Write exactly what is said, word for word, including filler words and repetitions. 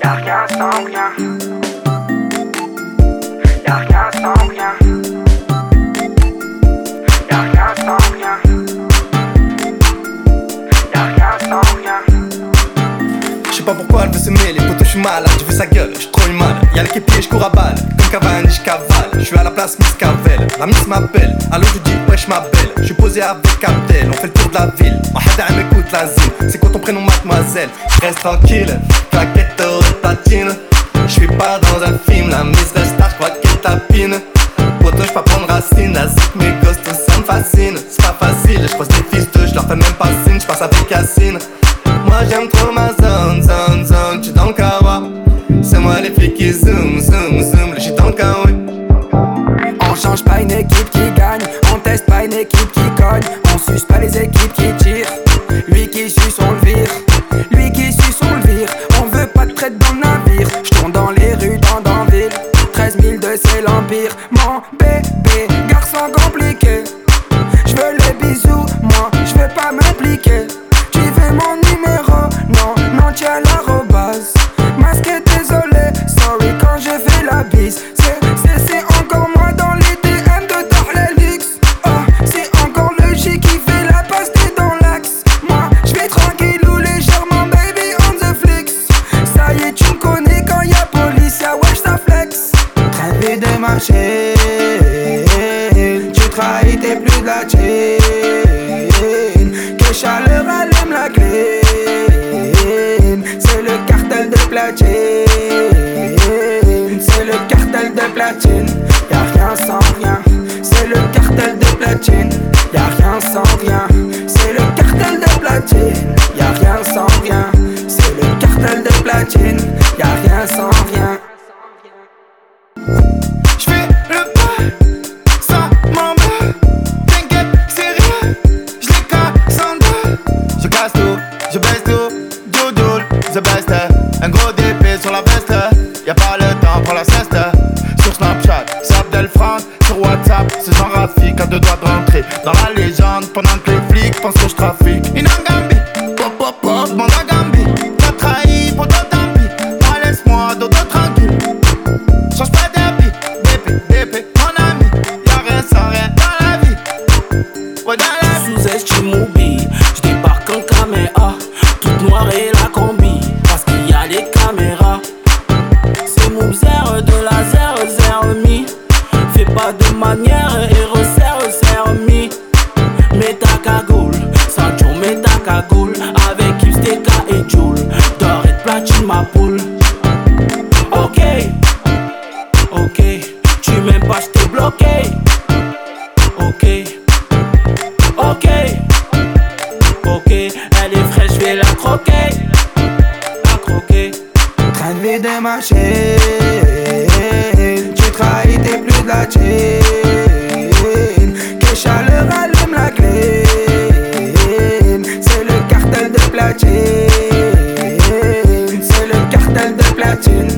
Y'a rien sans rien. Y'a rien sans rien. Y'a rien sans rien. Y'a rien sans rien. Je sais pas pourquoi elle veut s'aimer, les potos j'suis malade, je veux sa gueule, j'suis trop une malade. Y'a le képier, j'cours à balle, comme Cavani j'cavale. J'suis à la place Miss Carvel, la Miss m'appelle. Alors je dis wesh ma belle, j'suis posé avec Abdel. On fait le tour de la ville, Mahada m'écoute la zine. C'est quoi ton prénom mademoiselle? Reste tranquille, claquette de platine. J'suis pas dans un film, la Miss reste tard, j'crois qu'elle tapine. Poto j'peux prendre racine, la zik mes gosses tout ça me fascine. C'est pas facile, j'croise des fils de, j'leur fais même pas signe, j'passe avec Yacine. Moi j'aime trop ma zone, zone, zone, j'suis dans le kawa. C'est moi les flics qui zoom, zoom, zoom, j'suis dans le kawa. On change pas une équipe qui gagne, on teste pas une équipe qui cogne. On suce pas les équipes qui tirent, lui qui suce on le vire. Lui qui suce on le vire, on veut pas de traite dans le navire. J'tourne dans les rues dans Danville, treize mille de c'est l'empire. Mon bébé, garçon compliqué, j'veux les bisous, moi j'veux pas m'impliquer. Tu veux mon numéro? Non, non tu as l'arrobase. Masqué désolé, sorry quand je fais la bise. C'est, c'est, c'est encore moi dans les D M de Darlelix. Oh, c'est encore le J qui fait la passe, t'es dans l'axe. Moi, j'vais tranquille ou légèrement baby on the flicks. Ça y est tu me connais quand y'a police, y'a wesh ça flex. Traité de ma chaîne, tu trahis t'es plus de la chaîne. Que chaleur allume la clé. C'est le cartel de platine. C'est le cartel de platine. Y'a rien sans rien. C'est le cartel de platine. Y'a rien sans rien. C'est le cartel de platine. Y'a rien sans rien. C'est le cartel de platine. Y'a rien sans rien. J'fais le pas, ça m'embête. T'inquiète, c'est rien, j'les casse en deux. Je casse tout, je baisse tout, doudoule, the best. Un gros D P sur la veste, y'a pas le temps pour la sieste. Sur Snapchat, c'est Abdel Franck. Sur WhatsApp, c'est Jean Rafik à deux doigts de rentrer dans la légende. Pendant que les flics pensent que je trafique. Inangambi, pop pop pop, demande à Gambi. T'as trahi, pour d'autres tant pis. Moi laisse-moi d'autres tranquille. Change pas d'habit, D P, D P, mon ami. Y'a rien sans rien dans la vie. Ouais, dans la vie. Sous-estime mobile, j'débarque en caméra. Toute noire et la combi, parce qu'il y a les caméras. C'est mon zéro de la zéro zéro mi. Fais pas de manière et resserre, resserre mi. Mets ta cagoule, Sancho mets ta cagoule. Avec Ipsteka et Joule, d'or et de platine ma poule. Ok, ok, tu m'aimes pas, j't'ai bloqué. Ok, ok, ok, elle est fraîche, j'vais la croquer. La croquer. Train de vie de ma chaîne, tu trahis t'es plus de la chaîne. Que chaleur allume la clé. C'est le cartel de platine. C'est le cartel de platine.